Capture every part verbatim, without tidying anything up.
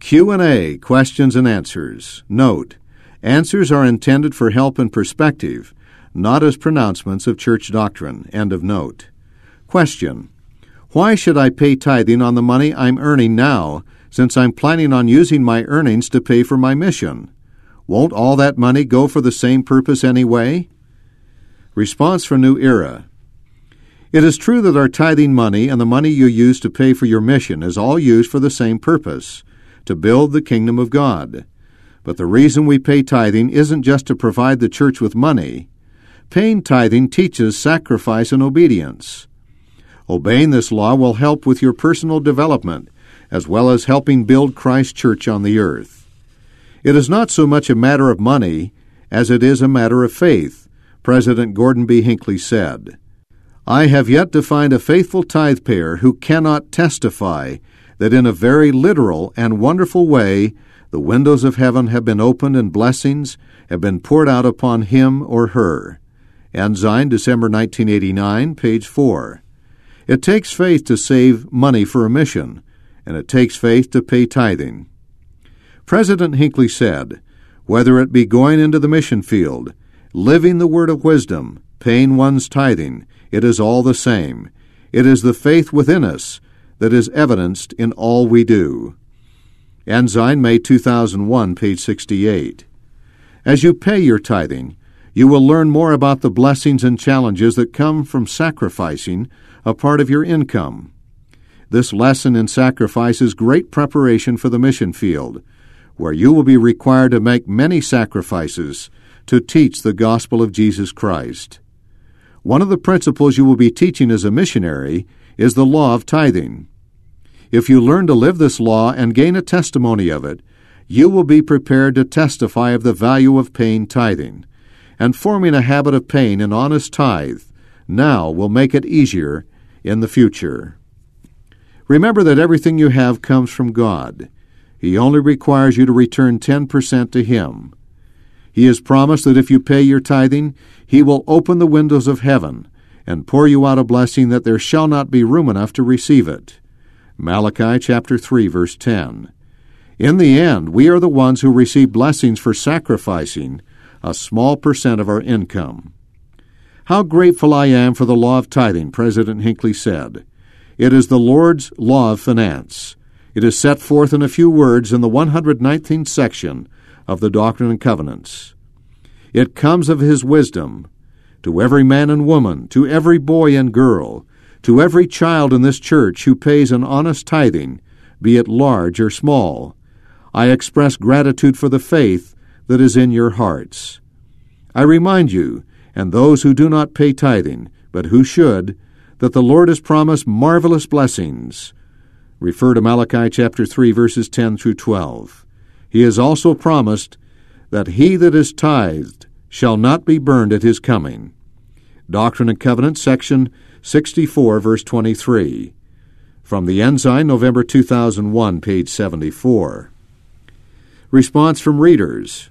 Q and A, questions and answers. Note: answers are intended for help and perspective, not as pronouncements of church doctrine. End of note. Question: why should I pay tithing on the money I'm earning now, since I'm planning on using my earnings to pay for my mission? Won't all that money go for the same purpose anyway? Response from New Era: it is true that our tithing money and the money you use to pay for your mission is all used for the same purpose, to build the kingdom of God. But the reason we pay tithing isn't just to provide the church with money. Paying tithing teaches sacrifice and obedience. Obeying this law will help with your personal development, as well as helping build Christ's church on the earth. It is not so much a matter of money as it is a matter of faith, President Gordon B. Hinckley said. I have yet to find a faithful tithe payer who cannot testify that in a very literal and wonderful way the windows of heaven have been opened and blessings have been poured out upon him or her. Ensign, December nineteen eighty-nine, page four. It takes faith to save money for a mission, and it takes faith to pay tithing. President Hinckley said, whether it be going into the mission field, living the word of wisdom, paying one's tithing, it is all the same. It is the faith within us that is evidenced in all we do. Ensign, May two thousand one, page sixty-eight. As you pay your tithing, you will learn more about the blessings and challenges that come from sacrificing a part of your income. This lesson in sacrifice is great preparation for the mission field, where you will be required to make many sacrifices to teach the gospel of Jesus Christ. One of the principles you will be teaching as a missionary is the law of tithing. If you learn to live this law and gain a testimony of it, you will be prepared to testify of the value of paying tithing, and forming a habit of paying an honest tithe now will make it easier in the future. Remember that everything you have comes from God. He only requires you to return ten percent to Him. He has promised that if you pay your tithing, He will open the windows of heaven and pour you out a blessing that there shall not be room enough to receive it. Malachi chapter three, verse ten. In the end, we are the ones who receive blessings for sacrificing a small percent of our income. How grateful I am for the law of tithing, President Hinckley said. It is the Lord's law of finance. It is set forth in a few words in the one hundred nineteenth section of the Doctrine and Covenants. It comes of His wisdom. To every man and woman, to every boy and girl, to every child in this church who pays an honest tithing, be it large or small, I express gratitude for the faith that is in your hearts. I remind you, and those who do not pay tithing, but who should, that the Lord has promised marvelous blessings. Refer to Malachi chapter three, verses ten through twelve. He has also promised that he that is tithed shall not be burned at his coming. Doctrine and Covenants, section sixty-four, verse twenty-three. From the Ensign, November two thousand one, page seventy-four. Response from readers.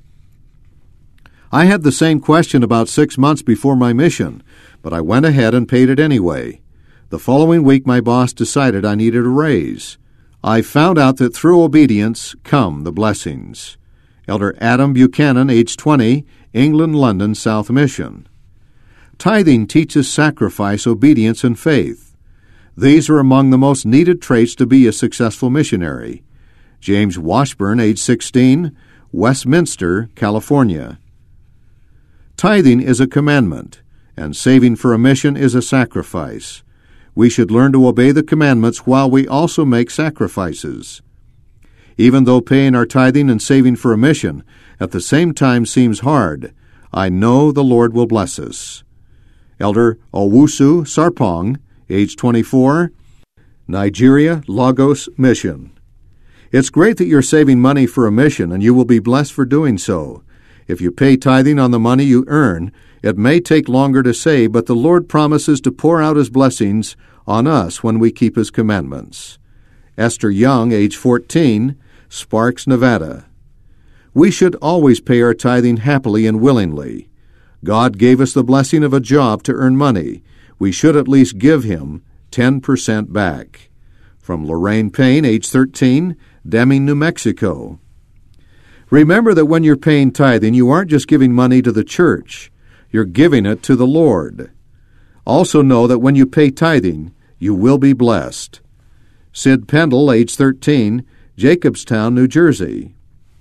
I had the same question about six months before my mission, but I went ahead and paid it anyway. The following week my boss decided I needed a raise. I found out that through obedience come the blessings. Elder Adam Buchanan, age twenty, England, London, South Mission. Tithing teaches sacrifice, obedience, and faith. These are among the most needed traits to be a successful missionary. James Washburn, age sixteen, Westminster, California. Tithing is a commandment, and saving for a mission is a sacrifice. We should learn to obey the commandments while we also make sacrifices. Even though paying our tithing and saving for a mission at the same time seems hard, I know the Lord will bless us. Elder Owusu Sarpong, age twenty-four, Nigeria, Lagos Mission. It's great that you're saving money for a mission, and you will be blessed for doing so. If you pay tithing on the money you earn, it may take longer to save, but the Lord promises to pour out His blessings on us when we keep His commandments. Esther Young, age fourteen, Sparks, Nevada. We should always pay our tithing happily and willingly. God gave us the blessing of a job to earn money. We should at least give Him ten percent back. From Lorraine Payne, age thirteen, Deming, New Mexico. Remember that when you're paying tithing, you aren't just giving money to the church. You're giving it to the Lord. Also know that when you pay tithing, you will be blessed. Sid Pendle, age thirteen, Jacobstown, New Jersey.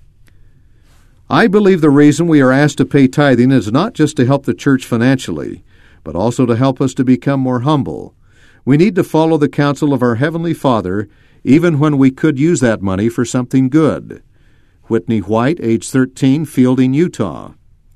I believe the reason we are asked to pay tithing is not just to help the church financially, but also to help us to become more humble. We need to follow the counsel of our Heavenly Father, even when we could use that money for something good. Whitney White, age thirteen, Fielding, Utah.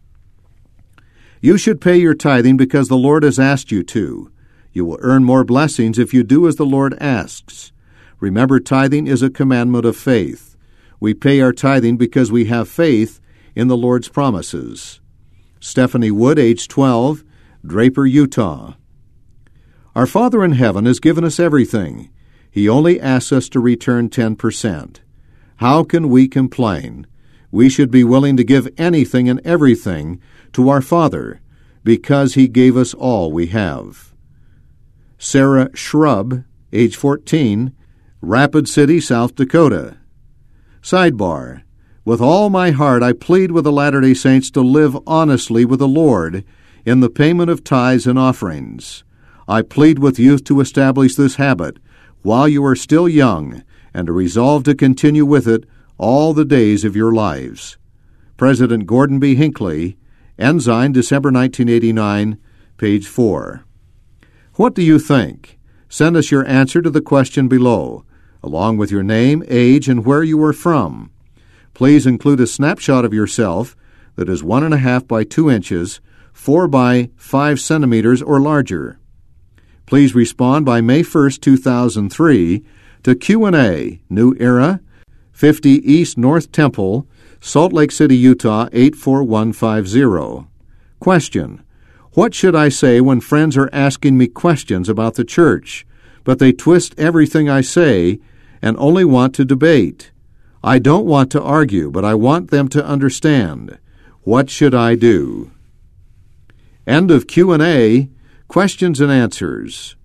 You should pay your tithing because the Lord has asked you to. You will earn more blessings if you do as the Lord asks. Remember, tithing is a commandment of faith. We pay our tithing because we have faith in the Lord's promises. Stephanie Wood, age twelve, Draper, Utah. Our Father in heaven has given us everything. He only asks us to return ten percent. How can we complain? We should be willing to give anything and everything to our Father because He gave us all we have. Sarah Shrub, age fourteen, Rapid City, South Dakota. Sidebar: with all my heart I plead with the Latter-day Saints to live honestly with the Lord in the payment of tithes and offerings. I plead with youth to establish this habit while you are still young and to resolve to continue with it all the days of your lives. President Gordon B. Hinckley, Ensign, December nineteen eighty-nine, page four. What do you think? Send us your answer to the question below, along with your name, age, and where you are from. Please include a snapshot of yourself that is one and a half by two inches, four by five centimeters or larger. Please respond by May first, two thousand three, to Q and A, New Era, fifty East North Temple, Salt Lake City, Utah, eight four one five zero. Question: what should I say when friends are asking me questions about the church, but they twist everything I say and only want to debate? I don't want to argue, but I want them to understand. What should I do? End of Q and A, questions and answers.